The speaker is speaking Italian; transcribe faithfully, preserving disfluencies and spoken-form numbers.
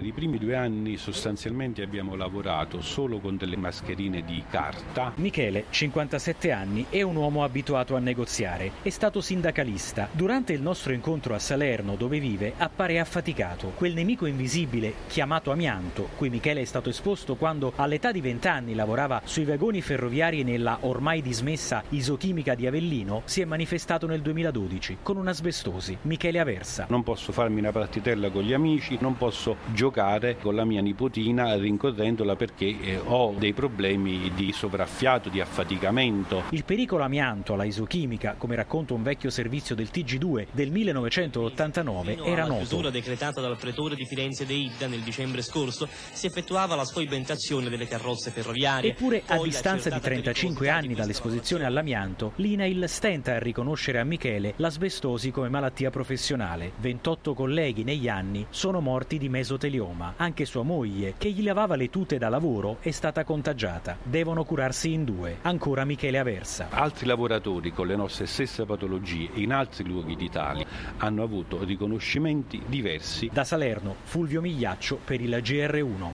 i primi due anni sostanzialmente abbiamo lavorato solo con delle mascherine di carta. Michele, cinquantasette anni, è un uomo abituato a negoziare. È stato sindacalista. Durante il nostro incontro a Salerno, dove vive, appare affaticato. Quel nemico invisibile, chiamato amianto, cui Michele è stato esposto quando all'età di venti anni lavorava sui vagoni ferroviari nella ormai dismessa Isochimica di Avellino, si è manifestato nel duemiladodici con un'asbestosi. Michele Aversa. Non posso farmi una partitella con gli amici, non posso giocare con la mia nipotina rincorrendola perché eh, ho dei problemi di sopraffiato, di affaticamento. Il pericolo amianto alla Isochimica, come racconta un vecchio servizio del T G due del millenovecentottantanove, era noto. La chiusura decretata dal pretore di Firenze De Ida nel dicembre scorso si effettuava la scoibentazione delle carrozze ferroviarie. Eppure, a distanza di trentacinque anni dall'esposizione all'amianto, l'INAIL stenta a riconoscere a Michele l'asbestosi come malattia professionale. ventotto colleghi negli anni sono morti di mesotelioma. Anche sua moglie, che gli lavava le tute da lavoro, è stata contagiata. Devono curarsi in due. Ancora Michele Aversa. Altri lavoratori con le nostre stesse patologie in altri luoghi d'Italia hanno avuto riconoscimenti diversi. Da Salerno, Fulvio Migliaccio per il G R uno.